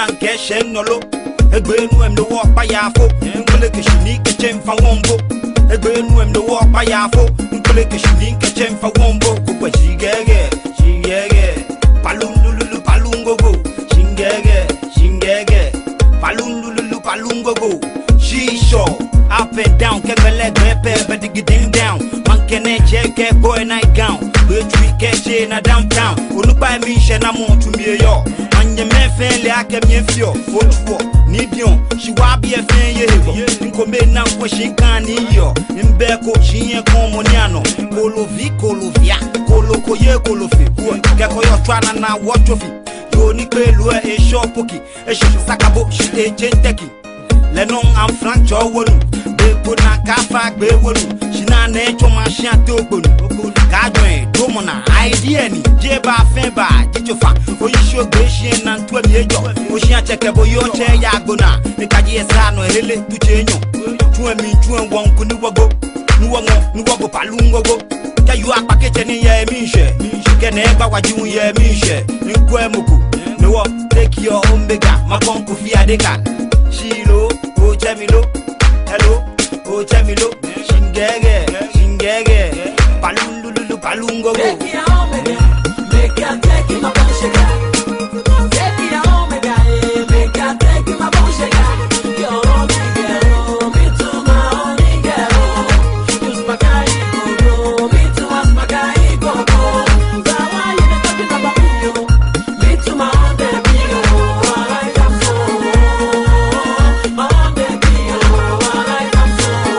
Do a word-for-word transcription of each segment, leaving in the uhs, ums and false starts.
Keshen Nolo, a green when the walk by Yafo, and Kulikashini, a chain for Wombo, a green when the walk by Yafo, and Kulikashini, a chain for Wombo, but she gaggy, she gaggy, Palundulu Palungo, Shingaggy, Shingaggy, Palundulu Palungo, she saw up and down, kept a leg, but the getting down, man can check boy night gown, but we catch in a downtown, who look by me, Shanamon to me, yo. Your man fairly I came in for foot for Nidion. She will be a fan ye in Combe now for she can't need you. In Beko, she ain't Comoniano. Colo V, Colo Via, Colo Coye, Colo Fi. Gako your trana now watch of it. You Nico Lua a short pokey, a ship Sakabo, she a genteki. Lenon and Frank Jowolu. They could not cafa, Bewolu. She not nature machine to Bulu. Gadway, Domona, idea, Jeba Femba, Jijofa, for you show Grecian and twelve years. Ocean checkable your chair, Yagona, the Kajiasano, Hele, to change you. Two and me, two and one could never go. Nuango, Nuago Palungo go. Can you are packaging in your Misha? She can never what you hear Misha. In Quemuku, no, take your own bigger, Maconco Fiadeca. Shilo, oh Jamilo, hello, oh Jamilo, Shingage, Shingage, Palulu, Palungo. Take your omega, make ya take him a bunch. Take your omega, make ya take him a bunch. Your omega, me to my omega. Use my guy, go, me to us, my guy, go, go. Why you talking about you? Me to my own baby, I am so. My baby, I am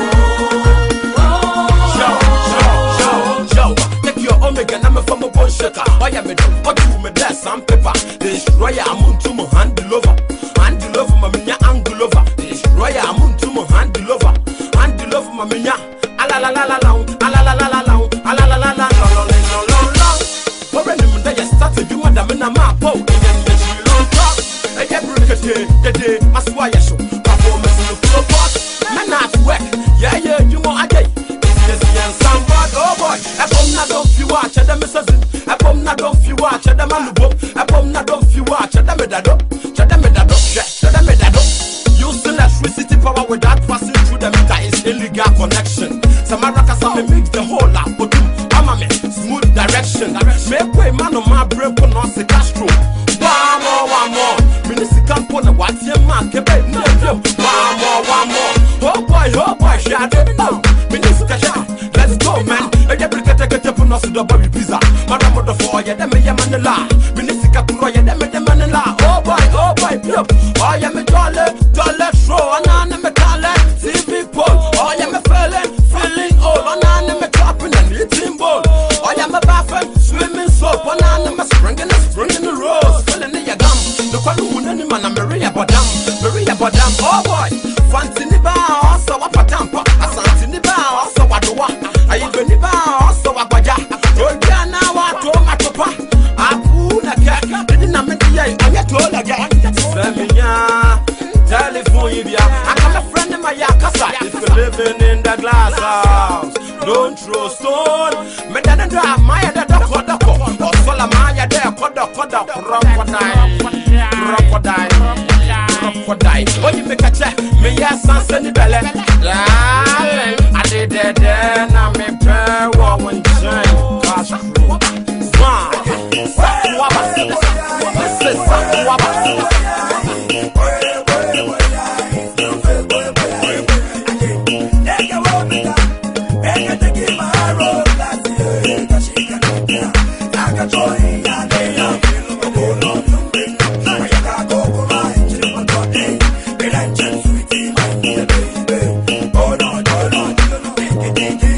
so. Show, show, show. Take your omega, I'm a from a bunch. Why am I doing? What you me bless some paper? Destroyer, I'm on to my handle over. Handle over, my minya, angle over. Destroyer, I'm on to my handle over. Handle over, my minya. Ala la la la la, ala la la la la, ala la la la la, la la la la. For any minute, you started, you madam in a map. Oh, and then you don't talk. I get broken, the day, that's why I show. Performance in the floor pot. Man, not work. Yeah, yeah, you want a day. Yes, yes, somebody, oh boy. I come not off you watch, and I'm a I come not off you watch, and I'm a loop. I come not off you watch, and I'm a dado. Shut them a dado, shut them a dado. Using electricity power without passing through the meter is illegal connection. Samaraka Sami mix the whole lot, but I'm a smooth direction. Make way, man, on my brain, put on the Castro. One more, one more. Minister can't put a what's your man, keep it near him. One more, one more. Oh boy, oh boy, shut it now. Minister, let's go, man. I get to get a tip on us to the Bobby Pizza. Madame of the four, yeah, them a Yamanala. Minister Kapuroya, them a Yamanala. Oh boy, oh boy, yup. I am a dollar, dollar throw, and I'm a dollar. T V pole, I am a felon, feeling old, and I'm a topping and eating bowl. I am a bathroom, swimming soap, and I'm a spring and a spring in the rose. Filling in your gum. The Qualu, and I'm Maria Badam, Maria Badam, oh boy. Fancy Niba, also a patampa, a Santiniba, also a doa. I even Niba, also a baja. Jordana, what to my papa. I put a cat, didn't I make the eye, I get told again. Femina, California. I got a friend in my Yakasa. If you're living in the glass house, don't throw stone. Medana, my other doctor, or Solamaya, there, Koda, Koda, crocodile, crocodile, crocodile. Oh, you make a check, me, yes, and send it belly. I did it then, I'm a pair, one chain, cause this is Wabba. Oh no, no, no,